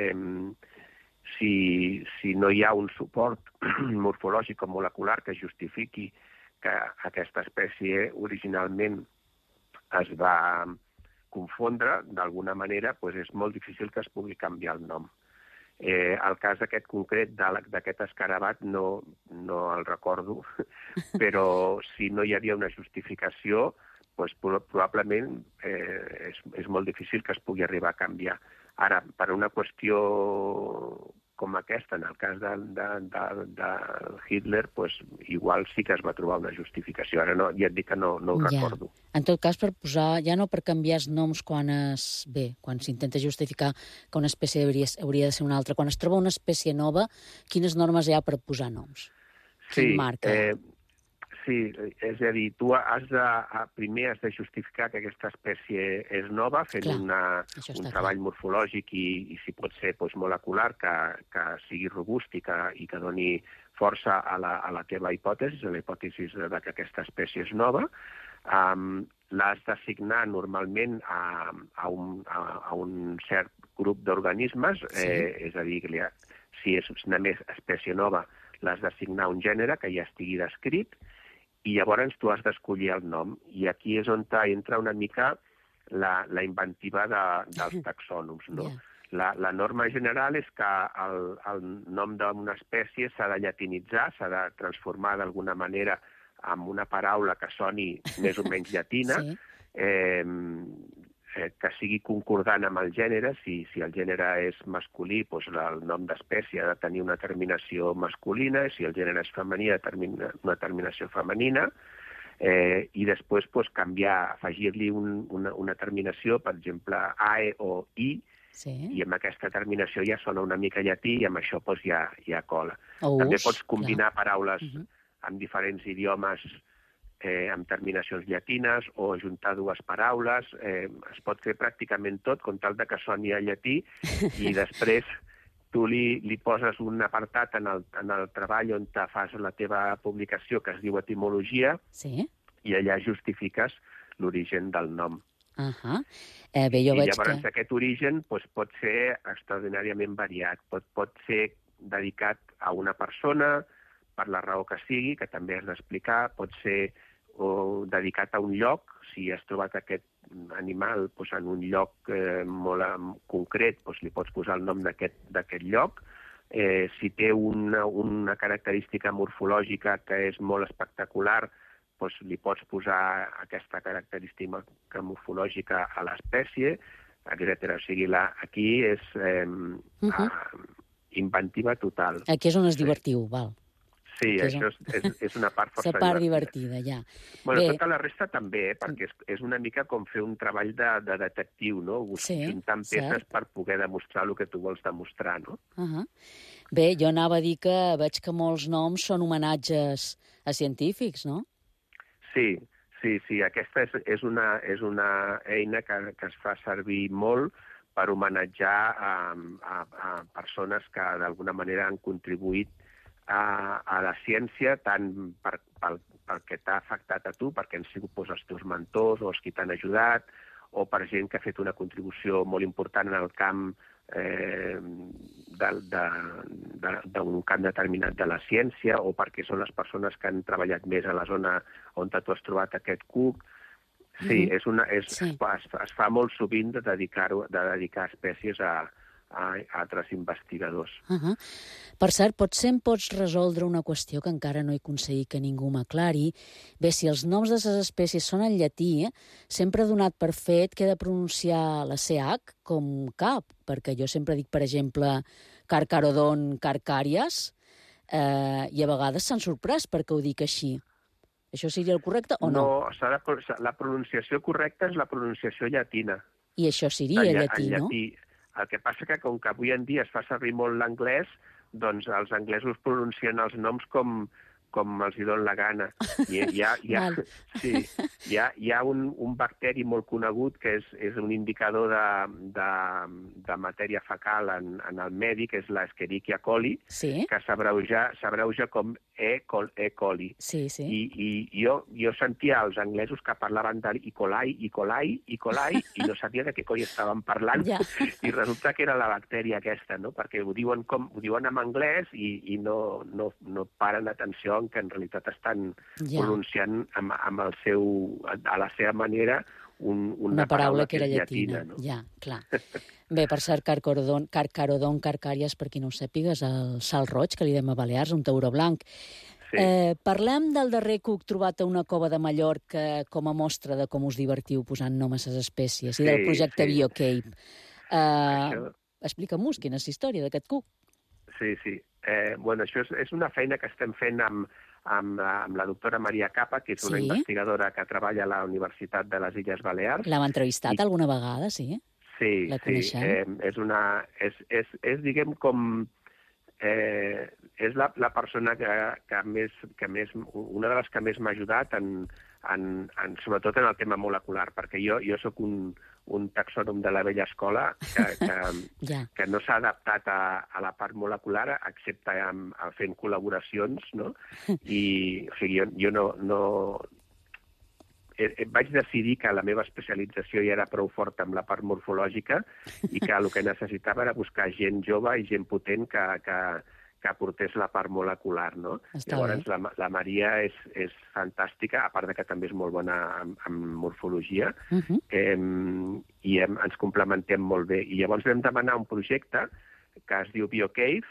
si no hi ha un suport morfològic o molecular que justifiqui que aquesta espècie originalment es va confondre d'alguna manera, doncs és molt difícil que es pugui canviar el nom. El cas aquest concret d'aquest escarabat no el recordo, però si no hi havia una justificació, doncs probablement és molt difícil que es pugui arribar a canviar. Ara, per una qüestió com aquesta, en el cas de Hitler, doncs igual sí que es va trobar una justificació. Ara ja et dic que no ho recordo. En tot cas, per posar, ja no per canviar els noms quan s'intenta justificar que una espècie hauria de ser una altra. Quan es troba una espècie nova, quines normes hi ha per posar noms? Quin marca? Sí, és a dir, tu primer has de justificar que aquesta espècie és nova, fent un treball morfològic i si pot ser molecular, que sigui robust i que doni força a la teva hipòtesi, a la hipòtesi que aquesta espècie és nova. l'has d'assignar normalment a un cert grup d'organismes, és a dir, si és una espècie nova, l'has d'assignar a un gènere que ja estigui descrit, i llavors tu has d'escollir el nom. I aquí és on entra una mica la inventiva dels taxònoms, no? La norma general és que el nom d'una espècie s'ha de llatinitzar, s'ha de transformar d'alguna manera en una paraula que soni més o menys llatina, que sigui concordant amb el gènere. Si el gènere és masculí, doncs el nom d'espècie ha de tenir una terminació masculina, si el gènere és femení ha de tenir una terminació femenina, i després canviar, afegir-li una terminació, per exemple, AE o I, i amb aquesta terminació ja sona una mica llatí i amb això ja cola. També pots combinar paraules amb diferents idiomes amb terminacions llatines o ajuntar dues paraules. Es pot fer pràcticament tot, com tal que soni a llatí, i després tu li poses un apartat en el treball on fas la teva publicació que es diu etimologia, i allà justifiques l'origen del nom. I llavors aquest origen pot ser extraordinàriament variat. Pot ser dedicat a una persona, per la raó que sigui, que també has d'explicar, pot ser dedicat a un lloc, si has trobat aquest animal en un lloc molt concret, li pots posar el nom d'aquest lloc. Si té una característica morfològica que és molt espectacular, li pots posar aquesta característica morfològica a l'espècie, etc. O sigui, aquí és inventiva total. Aquí és on es divertiu, val? Sí, això és una part força divertida. La part divertida, ja. Tota la resta també, perquè és una mica com fer un treball de detectiu, no? Juntant peces per poder demostrar el que tu vols demostrar, no? Bé, jo anava a dir que veig que molts noms són homenatges a científics, no? Sí. Aquesta és una eina que es fa servir molt per homenatjar a persones que d'alguna manera han contribuït a la ciència, tant pel que t'ha afectat a tu, perquè han sigut els teus mentors o els que t'han ajudat, o per gent que ha fet una contribució molt important en el camp d'un camp determinat de la ciència, o perquè són les persones que han treballat més a la zona on tu has trobat aquest cuc. Sí, es fa molt sovint de dedicar espècies a altres investigadors. Per cert, potser em pots resoldre una qüestió que encara no he aconseguit que ningú m'aclari. Bé, si els noms de les espècies són en llatí, sempre he donat per fet que he de pronunciar la CH com cap, perquè jo sempre dic, per exemple, Carcharodon carcarias, i a vegades s'han sorprès perquè ho dic així. Això seria el correcte o no? No, la pronunciació correcta és la pronunciació llatina. I això seria llatí, no? El que passa que, com que avui en dia es fa servir molt l'anglès, doncs els anglesos pronuncien els noms com els hi dona la gana. Hi ha un bacteri molt conegut que és un indicador de matèria fecal en el medi, que és l'Escherichia coli, que s'abreuja com E. coli. I jo sentia els anglesos que parlaven d'E. coli, i no sabia de què coi estaven parlant, i resulta que era la bactèria aquesta, no? Perquè ho diuen en anglès i no paren atenció que en realitat estan pronunciant a la seva manera una paraula que era llatina. No? Ja, clar. Bé, per cert, Carcharodon carcarias, per qui no ho sàpiga, és el salt roig, que li dèiem a Balears, un tauró blanc. Parlem del darrer cuc trobat a una cova de Mallorca com a mostra de com us divertiu posant nom a les espècies, i del projecte BioCape. Explica'm-nos quina és la història d'aquest cuc. Sí. Això és una feina que estem fent amb la doctora Maria Capa, que és una investigadora que treballa a la Universitat de les Illes Balears. L'hem entrevistat alguna vegada, sí? Sí. La coneixem. Diguem com... és la persona que més, una de les que més m'ha ajudat sobretot en el tema molecular, perquè jo soc un taxònom de la vella escola que no s'ha adaptat a la part molecular, excepte fent col·laboracions, no? I, o sigui, jo no... vaig decidir que la meva especialització ja era prou forta amb la part morfològica i que el que necessitava era buscar gent jove i gent potent que aportés la part molecular, no? Llavors, la Maria és fantàstica, a part de que també és molt bona en morfologia, i ens complementem molt bé. I llavors vam demanar un projecte que es diu BioCave,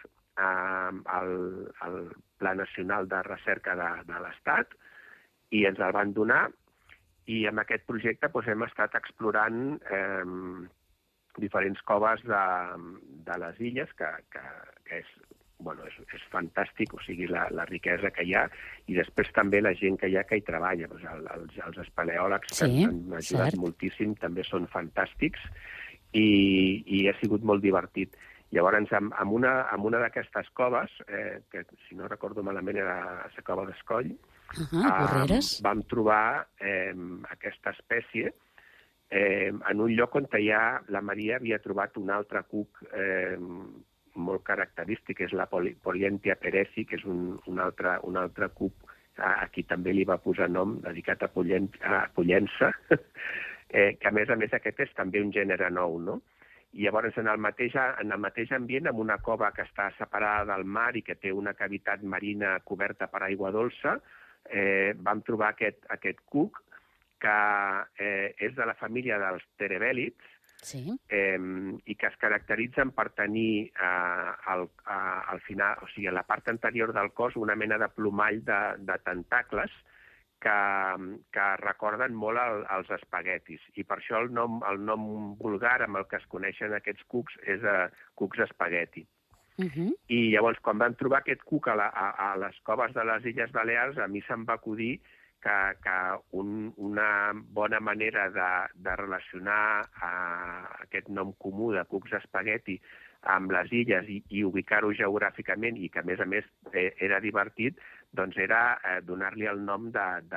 al Pla Nacional de Recerca de l'Estat, i ens el van donar, i amb aquest projecte hem estat explorant diferents coves de les illes, que és fantàstic, o sigui, la riquesa que hi ha, i després també la gent que hi ha que hi treballa. Els espeleòlegs que ens han ajudat moltíssim també són fantàstics, i ha sigut molt divertit. Llavors, en una d'aquestes coves, que si no recordo malament era la cova d'Escoll, vam trobar aquesta espècie en un lloc on la Maria havia trobat un altre cuc molt característic, que és la Polyentia perezi, que és un altre cuc, a qui també li va posar nom, dedicat a Pollença, que a més aquest és també un gènere nou, no? I llavors, en el mateix ambient, en una cova que està separada del mar i que té una cavitat marina coberta per aigua dolça, vam trobar aquest cuc, que és de la família dels terebèlids, i que es caracteritzen per tenir al final, o sigui, a la part anterior del cos, una mena de plomall de tentacles que recorden molt als espaguetis. I per això el nom vulgar amb el que es coneixen aquests cucs és cucs espagueti. I llavors, quan vam trobar aquest cuc a les coves de les Illes Balears, a mi se'm va acudir que una bona manera de relacionar aquest nom comú de cucs espagueti amb les illes i ubicar-ho geogràficament, i que, a més, era divertit, doncs era donar-li el nom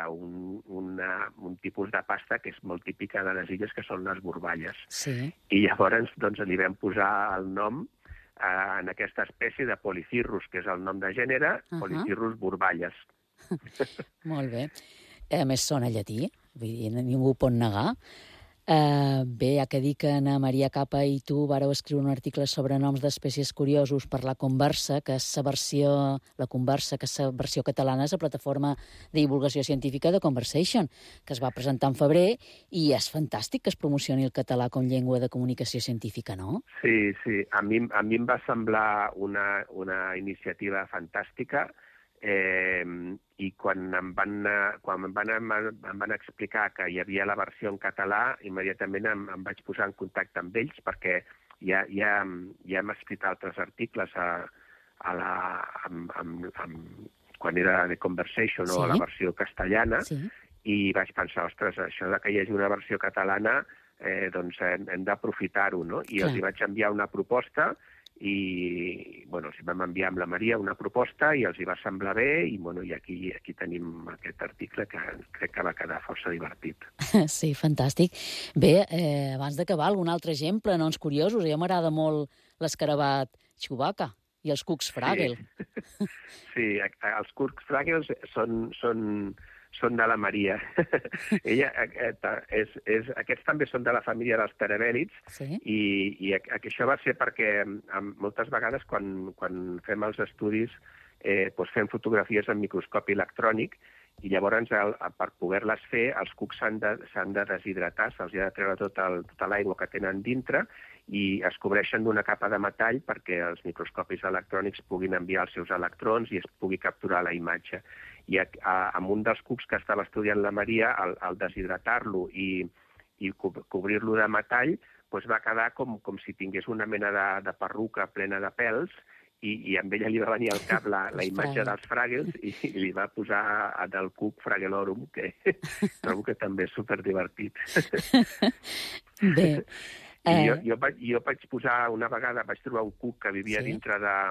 d'un tipus de pasta que és molt típica de les illes, que són les borballes. I llavors li vam posar el nom en aquesta espècie de Polycirrus, que és el nom de gènere, Polycirrus borballes. Molt bé. A més, sona llatí, vull dir, ningú ho pot negar. Bé, ja que dic que Ana Maria Capa i tu vareu escriure un article sobre noms d'espècies curiosos per La Conversa, que és la versió catalana, és la plataforma de divulgació científica de Conversation, que es va presentar en febrer, i és fantàstic que es promocioni el català com llengua de comunicació científica, no? Sí. A mi em va semblar una iniciativa fantàstica, i quan em van explicar que hi havia la versió en català, immediatament em vaig posar en contacte amb ells, perquè ja hem escrit altres articles quan era de Conversation, o a la versió castellana, i vaig pensar, ostres, això que hi hagi una versió catalana, doncs hem d'aprofitar-ho, no? I els hi vaig enviar una proposta, i els vam enviar amb la Maria una proposta i els hi va semblar bé, i aquí tenim aquest article que crec que va quedar força divertit. Sí, fantàstic. Bé, abans d'acabar, algun altre exemple, noms curiosos? A mi m'agrada molt l'escarabat Chewbacca i els cucs Fraggle. Sí, els cucs Fraggle són de la Maria. Aquests també són de la família dels terebèlids, i això va ser perquè moltes vegades quan fem els estudis fem fotografies en microscopi electrònic, i llavors per poder-les fer els cucs s'han de deshidratar, se'ls ha de treure tota l'aigua que tenen dintre, i es cobreixen d'una capa de metall perquè els microscopis electrònics puguin enviar els seus electrons i es pugui capturar la imatge. I amb un dels cucs que estava estudiant la Maria, al deshidratar-lo i cobrir-lo de metall, va quedar com si tingués una mena de perruca plena de pèls, i amb ella li va venir al cap la imatge dels Fraggles i li va posar del cuc Fragelorum, que trobo que també és superdivertit. Bé. Jo vaig posar, una vegada, vaig trobar un cuc que vivia dintre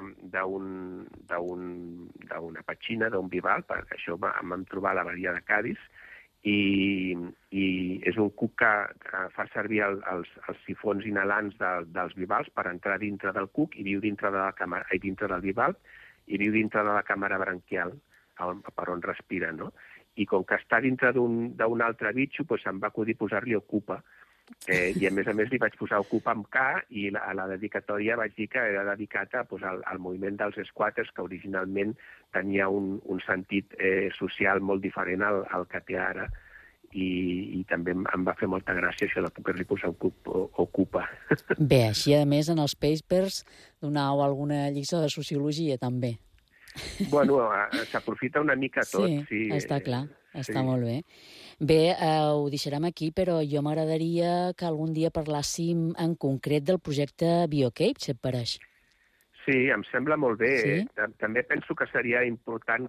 d'una petxina, d'un bivalv, perquè això em vam trobar a la badia de Cadis, i és un cuc que fa servir els sifons inhalants dels bivalvs per entrar dintre del cuc i viu dintre del bivalv i viu dintre de la càmera branquial, per on respira, no? i com que està dintre d'un altre bitxo, doncs em va acudir posar-li Ocupa. I a més li vaig posar Ocupa amb K, i a la dedicatòria vaig dir que era dedicat al moviment dels squatters, que originalment tenia un sentit social molt diferent al que té ara, i també em va fer molta gràcia això de poder-li posar Ocupa. Bé, així a més en els papers donau alguna lliçó de sociologia també. Bueno, s'aprofita una mica tot. Sí, està clar, està molt bé. Bé, ho deixarem aquí, però jo m'agradaria que algun dia parlàssim en concret del projecte BioCape, si et pareix. Sí, em sembla molt bé. Sí? També penso que seria important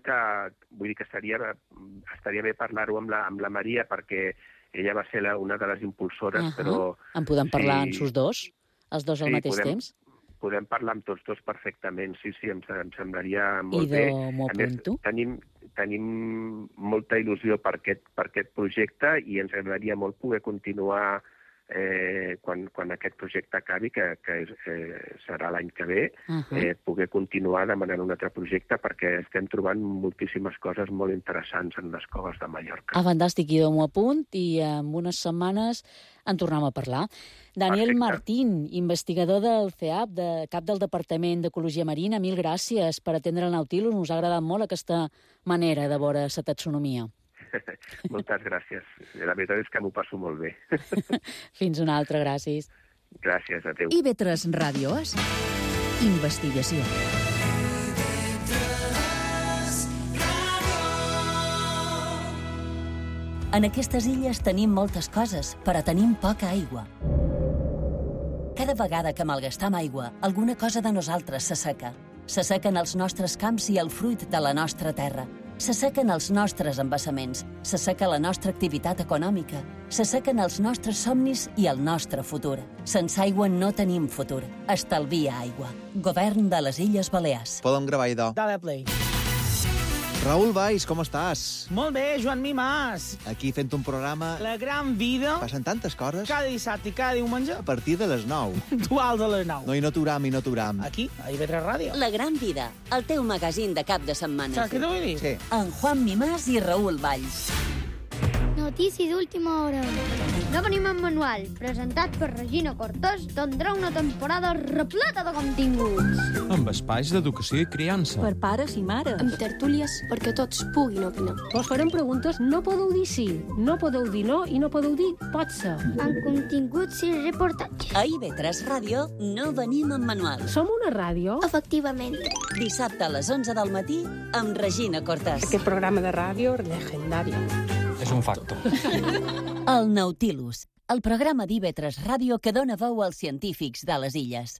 estaria bé parlar-ho amb la Maria, perquè ella va ser una de les impulsores, però... En podem parlar amb els dos al mateix temps? Podem parlar amb tots dos perfectament, sí, em semblaria molt bé. M'ho apunto. Tenim molta il·lusió per aquest projecte i ens agradaria molt poder continuar quan aquest projecte acabi, que serà l'any que ve, poder continuar demanant un altre projecte, perquè estem trobant moltíssimes coses molt interessants en les coves de Mallorca. Fantàstic, i m'ho apunt, i en unes setmanes en tornem a parlar. Daniel Martín, investigador del CEAP, cap del Departament d'Ecologia Marina, mil gràcies per atendre el Nautilus. Us ha agradat molt aquesta manera de veure la taxonomia. Moltes gràcies. La veritat és que m'ho passo molt bé. Fins una altra, gràcies. Gràcies, adéu. IB3 Ràdio És investigació. En aquestes illes tenim moltes coses, però tenim poca aigua. Cada vegada que malgastam aigua, alguna cosa de nosaltres s'asseca. S'assequen els nostres camps i el fruit de la nostra terra. S'assequen els nostres embassaments, s'asseca la nostra activitat econòmica, s'assequen els nostres somnis i el nostre futur. Sense aigua no tenim futur. Estalvia aigua. Govern de les Illes Balears. Podem gravar, idò. Dale play. Raül Valls, com estàs? Molt bé, Joan Mimàs. Aquí fent un programa... La gran vida. Passen tantes coses. Cada dissabte i cada diumenge. A partir de les 9. Dual de les 9. No, i no t'uram. Aquí, a IB3 Ràdio. La gran vida, el teu magazín de cap de setmana. Saps què t'ho vull dir? Sí. En Juan Mimàs i Raül Valls. Notícia d'última hora. No venim en manual, presentat per Regina Cortés, tindrà una temporada repleta de continguts. Amb espais d'educació i criança. Per pares i mares. Amb tertúlies perquè tots puguin opinar. Vos farem preguntes, no podeu dir sí, no podeu dir no i no podeu dir pot ser. Amb continguts i reportatges. A IB3 Ràdio no venim en manual. Som una ràdio? Efectivament. Dissabte a les 11 del matí amb Regina Cortés. Aquest programa de ràdio legendari. És un facto. El Nautilus, el programa d'IB3 Ràdio que dona veu als científics de les illes.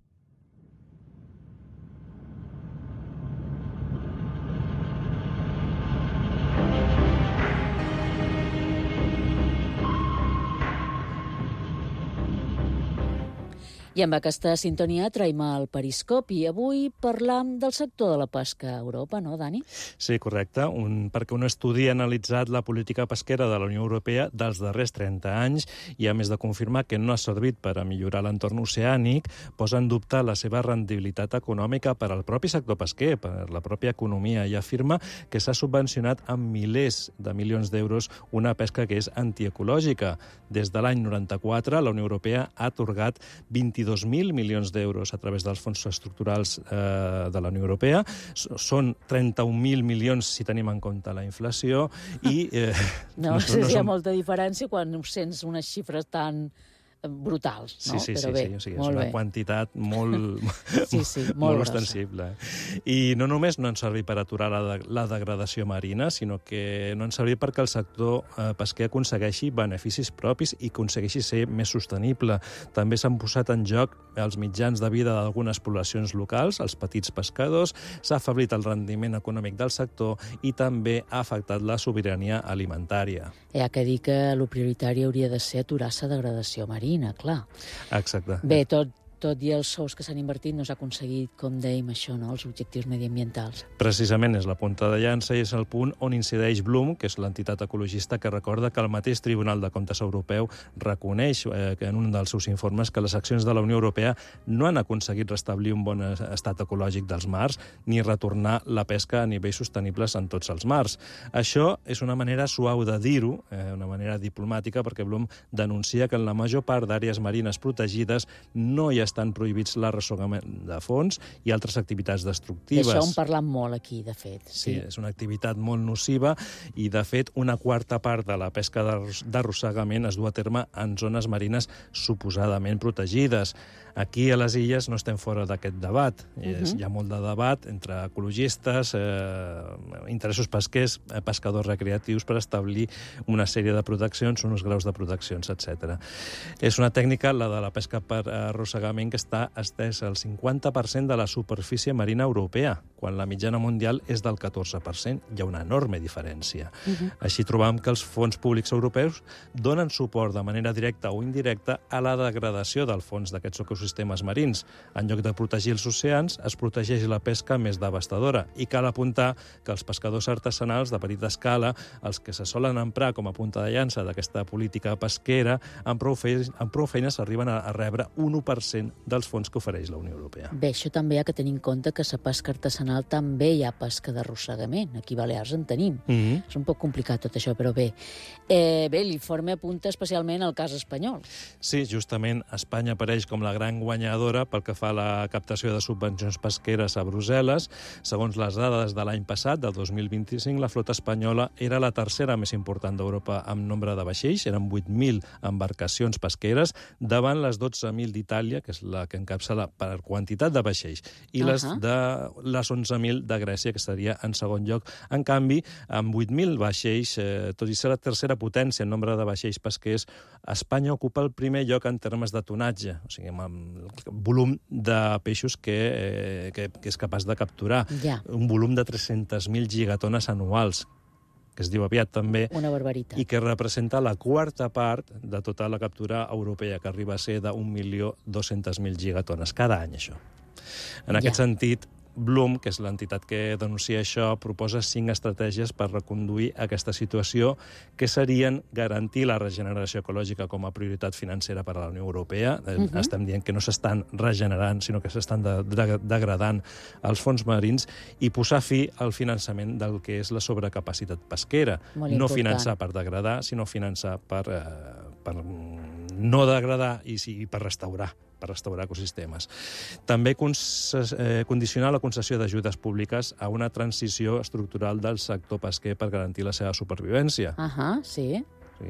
I amb aquesta sintonia traiem el periscopi. Avui parlam del sector de la pesca a Europa, no, Dani? Sí, correcte. Perquè un estudi ha analitzat la política pesquera de la Unió Europea dels darrers 30 anys i, a més de confirmar que no ha servit per a millorar l'entorn oceànic, posa en dubte la seva rendibilitat econòmica per al propi sector pesquer, per la pròpia economia, i afirma que s'ha subvencionat amb milers de milions d'euros una pesca que és antiecològica. Des de l'any 94, la Unió Europea ha atorgat 22.000 milions d'euros a través dels fons estructurals de la Unió Europea. Són 31.000 milions si tenim en compte la inflació i... No sé si hi ha molta diferència quan sents unes xifres tan brutals, no? Sí, però bé, o sigui, és una quantitat molt ostensible. I no només no han servit per aturar la degradació marina, sinó que no han servit perquè el sector pesquer aconsegueixi beneficis propis i aconsegueixi ser més sostenible. També s'han posat en joc els mitjans de vida d'algunes poblacions locals, els petits pescadors, s'ha afeblit el rendiment econòmic del sector i també ha afectat la sobirania alimentària. Hi ha que dir que el prioritari hauria de ser aturar la degradació marina, clar. Exacte. Bé, tot tot i els sous que s'han invertit, no s'ha aconseguit, com dèiem, això, no?, els objectius mediambientals. Precisament és la punta de llança i és el punt on incideix Bloom, que és l'entitat ecologista que recorda que el mateix Tribunal de Comptes Europeu reconeix que en un dels seus informes que les accions de la Unió Europea no han aconseguit restablir un bon estat ecològic dels mars ni retornar la pesca a nivells sostenibles en tots els mars. Això és una manera suau de dir-ho, una manera diplomàtica, perquè Bloom denuncia que en la major part d'àrees marines protegides no hi estan prohibits l'arrossegament de fons i altres activitats destructives. D'això en parlam molt aquí, de fet. Sí, és una activitat molt nociva i, de fet, una quarta part de la pesca d'arrossegament es du a terme en zones marines suposadament protegides. Aquí, a les illes, no estem fora d'aquest debat. Hi ha molt de debat entre ecologistes, interessos pesquers, pescadors recreatius, per establir una sèrie de proteccions, uns graus de proteccions, etc. És una tècnica, la de la pesca per arrossegament, que està estesa al 50% de la superfície marina europea, quan la mitjana mundial és del 14%. Hi ha una enorme diferència. Així trobam que els fons públics europeus donen suport de manera directa o indirecta a la degradació del fons d'aquests ecosistemes marins. En lloc de protegir els oceans, es protegeix la pesca més devastadora. I cal apuntar que els pescadors artesanals de petita escala, els que se solen emprar com a punta de llança d'aquesta política pesquera, amb prou feines arriben a rebre un 1% dels fons que ofereix la Unió Europea. Bé, això també hi ha que tenir en compte que a pesca artesanal també hi ha pesca d'arrossegament. Aquí a Balears en tenim. És un poc complicat tot això, però bé. Bé, l'informe apunta especialment al cas espanyol. Sí, justament Espanya apareix com la gran guanyadora pel que fa a la captació de subvencions pesqueres a Brussel·les. Segons les dades de l'any passat, del 2025, la flota espanyola era la tercera més important d'Europa amb nombre de vaixells. Eren 8.000 embarcacions pesqueres davant les 12.000 d'Itàlia, que és la que encapçala per quantitat de vaixells, i les 11.000 de Grècia, que estaria en segon lloc. En canvi, amb 8.000 vaixells, tot i ser la tercera potència en nombre de vaixells pesquers, Espanya ocupa el primer lloc en termes de tonatge, o sigui, amb el volum de peixos que és capaç de capturar. Un volum de 300.000 gigatones anuals, que es diu aviat també, una barbaritat, i que representa la quarta part de tota la captura europea, que arriba a ser de 1.200.000 gigatones cada any, això. En aquest sentit, Bloom, que és l'entitat que denuncia això, proposa 5 estratègies per reconduir aquesta situació, que serien garantir la regeneració ecològica com a prioritat financera per a la Unió Europea. Estem dient que no s'estan regenerant, sinó que s'estan degradant els fons marins, i posar fi al finançament del que és la sobrecapacitat pesquera. No finançar per degradar, sinó finançar per no degradar i per restaurar ecosistemes. També condicionar la concessió d'ajudes públiques a una transició estructural del sector pesquer per garantir la seva supervivència. Sí.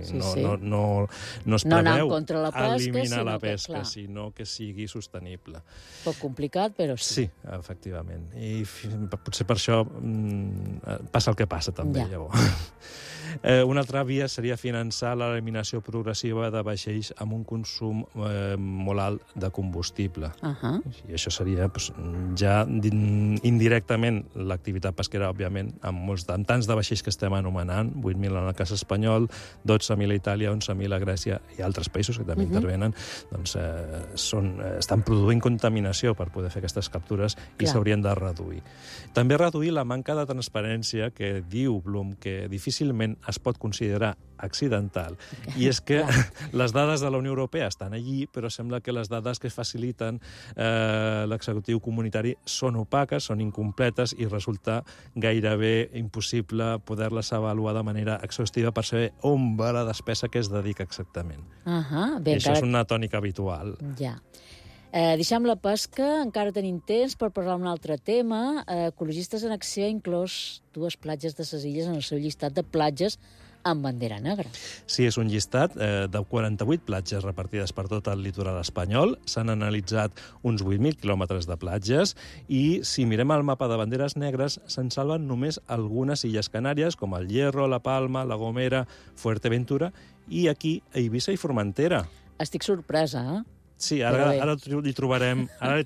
No es preveu eliminar la que, pesca, sinó que sigui sostenible. Poc complicat, però sí. Sí, efectivament. I potser per això passa el que passa, també, llavors. Una altra via seria finançar l'eliminació progressiva de vaixells amb un consum molt alt de combustible. I això seria ja indirectament l'activitat pesquera, òbviament, amb tants de vaixells que estem anomenant, 8.000 en el cas espanyol, 12.000 a Itàlia, 11.000 a Grècia i altres països que també intervenen, doncs estan produint contaminació per poder fer aquestes captures i s'haurien de reduir. També reduir la manca de transparència que diu Bloom que difícilment es pot considerar accidental. I és que les dades de la Unió Europea estan allí, però sembla que les dades que faciliten l'executiu comunitari són opaques, són incompletes i resulta gairebé impossible poder-les avaluar de manera exhaustiva per saber on va la despesa que es dedica exactament. I això és una tònica habitual. Deixem la pesca, encara tenim temps per parlar d'un altre tema. Ecologistes en Acció ha inclòs 2 platges de ses illes en el seu llistat de platges amb bandera negra. Sí, és un llistat de 48 platges repartides per tot el litoral espanyol. S'han analitzat uns 8.000 quilòmetres de platges i, si mirem el mapa de banderes negres, se'n salven només algunes illes Canàries, com el Hierro, la Palma, la Gomera, Fuerteventura i aquí a Eivissa i Formentera. Estic sorpresa, Sí, ara li trobarem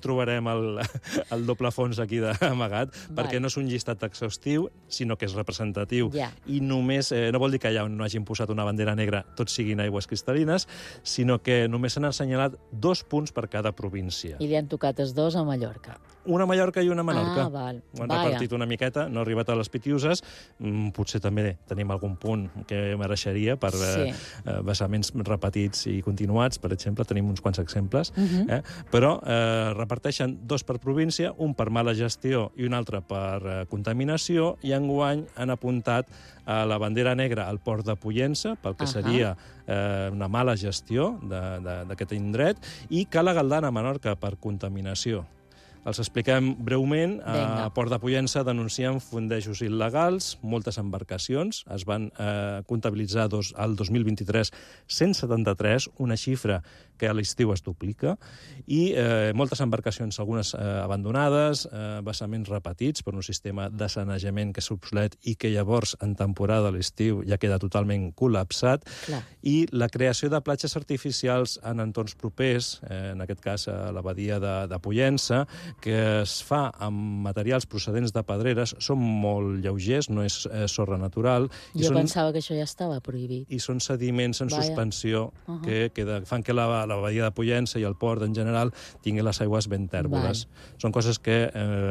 el doble fons aquí amagat, perquè no és un llistat exhaustiu, sinó que és representatiu. I només, no vol dir que allà on no hagin posat una bandera negra tots siguin aigües cristal·lines, sinó que només s'han assenyalat 2 punts per cada província. I li han tocat els 2 a Mallorca. Una a Mallorca i una a Menorca. Val. Ho han repartit una miqueta, no ha arribat a les Pitiuses. Potser també tenim algun punt que mereixeria per vessaments repetits i continuats, per exemple, tenim uns quants exemples, però reparteixen 2 per província, un per mala gestió i un altre per contaminació, i enguany han apuntat a la bandera negra al port de Pollença, pel que seria una mala gestió d'aquest indret, i Cala Galdana, a Menorca, per contaminació. Els expliquem breument. A Port de Pollença denuncien fondejos il·legals, moltes embarcacions. Es van comptabilitzar al 2023 173, una xifra que a l'estiu es duplica, i moltes embarcacions, algunes abandonades, vessaments repetits per un sistema de sanejament que és obsolet i que llavors, en temporada a l'estiu, ja queda totalment col·lapsat, i la creació de platges artificials en entorns propers, en aquest cas a la badia de Pollença, que es fa amb materials procedents de pedreres, són molt lleugers, no és sorra natural. Jo pensava que això ja estava prohibit. I són sediments en suspensió que fan que la badia de Pollença i el port en general tinguin les aigües ben tèrboles. Són coses que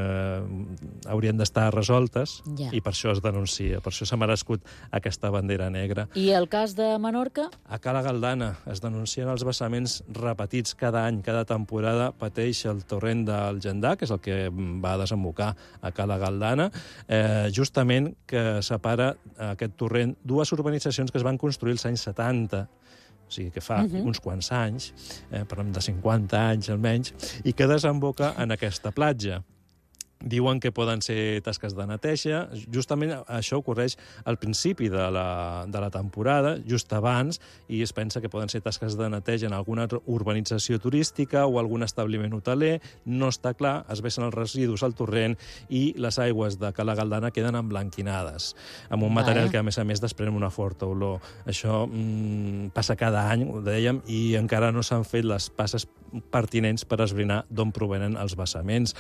haurien d'estar resoltes i per això es denuncia, per això s'ha merescut aquesta bandera negra. I el cas de Menorca? A Cala Galdana es denuncien els vessaments repetits cada any, cada temporada pateix el torrent del Gendà, que és el que va desembocar a Cala Galdana, justament que separa aquest torrent 2 urbanitzacions que es van construir als anys 70, o sigui que fa uns quants anys, parlem de 50 anys almenys, i que desemboca en aquesta platja. Diuen que poden ser tasques de neteja. Justament això ocorreix al principi de la temporada, just abans, i es pensa que poden ser tasques de neteja en alguna urbanització turística o algun establiment hoteler. No està clar, es vessen els residus al torrent i les aigües de Cala Galdana queden emblanquinades, amb un material que, a més desprèn una forta olor. Això passa cada any, ho dèiem, i encara no s'han fet les passes pertinents per esbrinar d'on provenen els vessaments.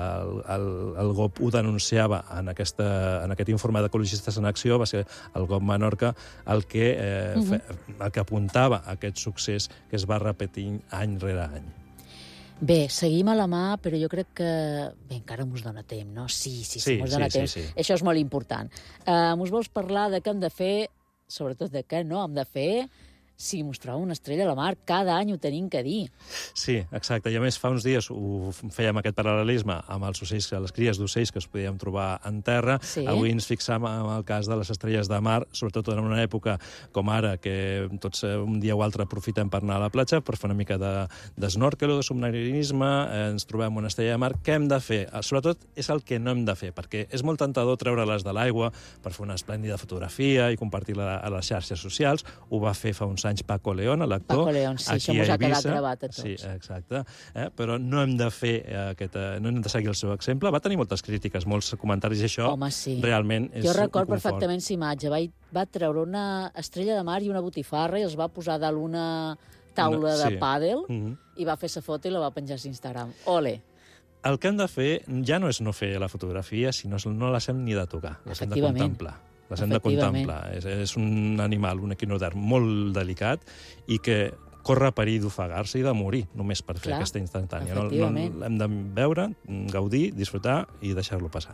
El GOP ho denunciava en aquest informe d'Ecologistes en Acció, va ser el GOP Menorca el que apuntava a aquest succés que es va repetint any rere any. Bé, seguim a la mà, però jo crec que... Bé, encara mos dona temps, no? Sí, mos dona temps. Això és molt important. Mos vols parlar de què hem de fer, sobretot de què no hem de fer, si mos trobem una estrella a la mar, cada any ho tenim que dir. Sí, exacte. I a més, fa uns dies ho fèiem aquest paral·lelisme amb els ocells, les cries d'ocells que es podíem trobar en terra. Avui ens fixam en el cas de les estrelles de mar, sobretot en una època com ara, que tots un dia o altre aprofitem per anar a la platja, per fer una mica d'snorkel o de submarinisme, ens trobem una estrella de mar. Què hem de fer? Sobretot és el que no hem de fer, perquè és molt tentador treure-les de l'aigua per fer una esplèndida fotografia i compartir-la a les xarxes socials. Ho va fer fa uns anys Paco León, l'actor, Paco León, sí, això mos ha quedat gravat a tots. Sí, exacte. Però no hem de fer no hem de seguir el seu exemple. Va tenir moltes crítiques, molts comentaris, i això realment és... Jo record perfectament aquesta imatge. Va treure una estrella de mar i una botifarra i els va posar dalt una taula de pàdel i va fer sa foto i la va penjar a Instagram. Ole! El que hem de fer ja no és no fer la fotografia, sinó no les hem ni de tocar, les hem de contemplar. Les hem de contemplar. És un animal, un equinodern molt delicat i que corre perill d'ofegar-se i de morir només per fer aquesta instantània. L'hem de veure, gaudir, disfrutar i deixar-lo passar.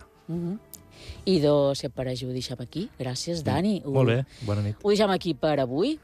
I si et pareix, ho deixem aquí. Gràcies, Dani. Molt bé, bona nit. Ho deixem aquí per avui.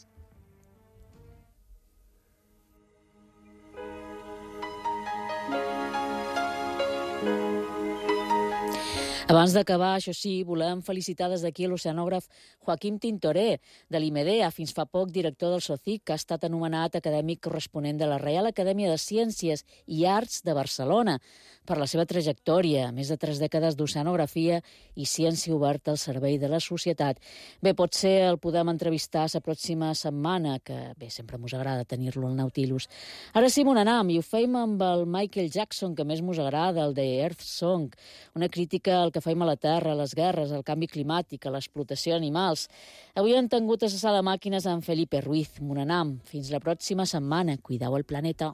Abans d'acabar, això sí, volem felicitar des d'aquí l'oceanògraf Joaquim Tintoré, de l'IMEDEA, fins fa poc director del SOCIC, que ha estat anomenat acadèmic corresponent de la Reial Acadèmia de Ciències i Arts de Barcelona, per la seva trajectòria, més de 3 dècades d'oceanografia i ciència oberta al servei de la societat. Bé, potser el podem entrevistar la pròxima setmana, que bé, sempre mos agrada tenir-lo al Nautilus. Ara sí, m'on anam, i ho feim amb el Michael Jackson, que més mos agrada, el de Earth Song, una crítica al que fa fem a la Terra, les guerres, el canvi climàtic, l'explotació d'animals. Avui han tingut a la sala màquines amb Felipe Ruiz, Monanam. Fins la pròxima setmana. Cuideu el planeta.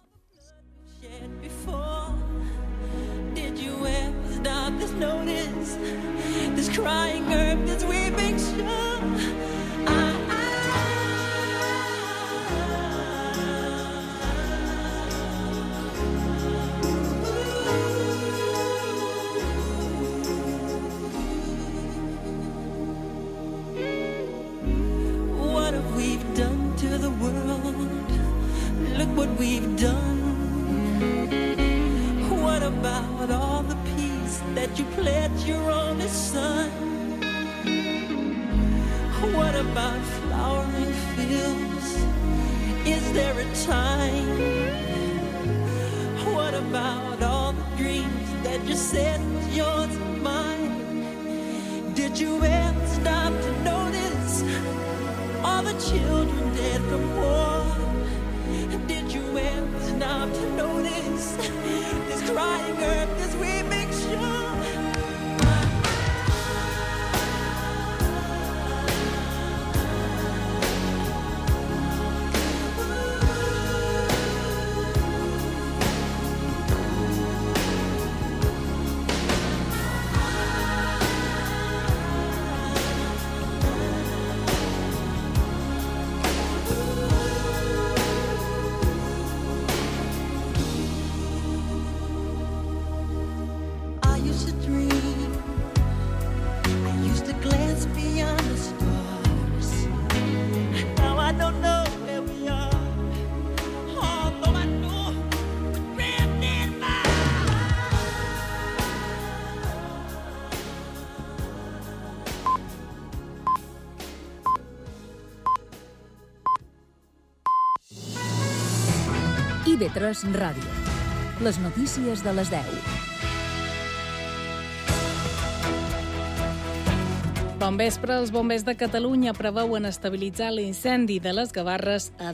Did you ever stop this notice? This crying earth, this weeping shore. What have we done to the world? Look what we've done. What about all the peace that you pledged your only son? What about flowering fields? Is there a time? What about all the dreams that you said was yours and mine? Did you ever stop to notice all the children dead from war? Did you ever stop to notice this crying earth, this weeping shore? IB3 Ràdio. Les notícies de les 10. Bon vespre. Els bombers de Catalunya preveuen estabilitzar l'incendi de les Gavarres a